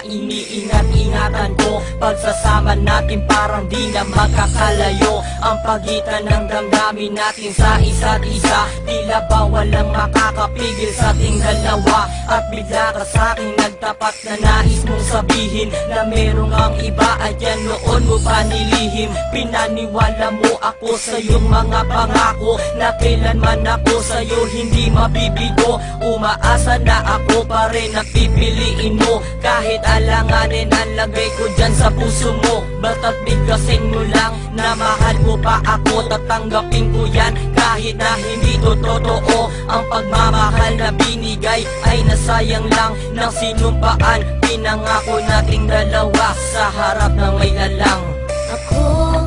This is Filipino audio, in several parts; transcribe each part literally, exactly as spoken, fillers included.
iniingat-ingatan ko. Pagsasama natin parang di na magkakalayo ang pagitan ng damdamin natin sa isa't isa. Tila ba walang makakapigil sa ating dalawa. At bigla ka sa'king nagtapat na nais mong sabihin na merong ang iba, ayan noon mo pa nilihim. Pinaniwala mo ako sa iyong mga pangako na kailanman ako sa'yo hindi mabibigo. Umaasa na ako pa rin ang pipiliin mo, kahit alanganin ang lagay ko dyan sa puso mo. Bata't bigkasin mo lang na mahal mo pa ako, tatanggapin ko yan kahit na hindi to totoo. Ang pagmamahal na binigay ay nasayang lang ng sinumpaan. Pinangako nating dalawa sa harap ng may lalang. Ako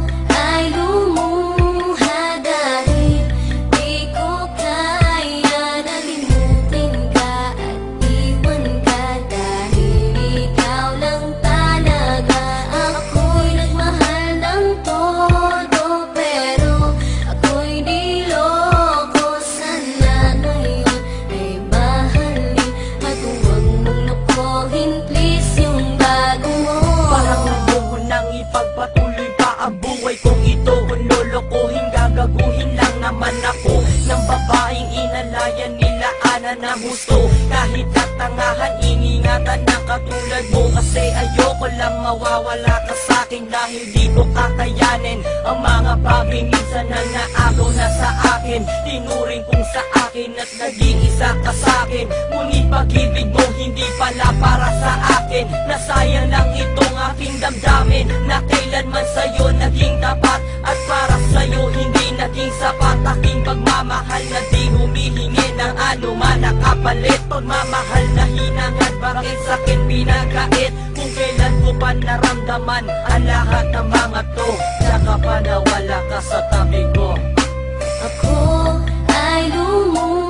ay lumuha dahil di ko kaya na limutin ka at iwan ka, dahil ikaw lang talaga. Ako'y nagmahal ng todo pero ako'y di loko. Sana ngayon ay mahalin at huwag mong lokohin please yung bago mo. Parang gusto ko nang ipagpatuloy pa ang buhay kong ito. Kung lolokohin, gagaguhin lang naman ako ng babaeng inalayan nila ana na gusto. Kahit katangahan, iningatan ng katulad mo, kasi ayoko lang mawawala ka sa'kin dahil di ko kakayanin ang mga bagay minsan na naagaw na sa akin. Tinuring kong sa akin at nag-iisa ka sa'kin, ngunit pag-ibig mo hindi pala para sa akin. Nasayang lang itong aking damdamin na kailanman sa'yo naging tapat, at para sa'yo hindi naging sapat. Aking pagmamahal na di humihingi ng anuman na kapalit. Pagmamahal na hinangad, bakit sa'kin pinagkait? Kung kailan ko pa naramdaman ang lahat ng mga to, saka pa nawala ka sa tabi ko. Ako ay lumuha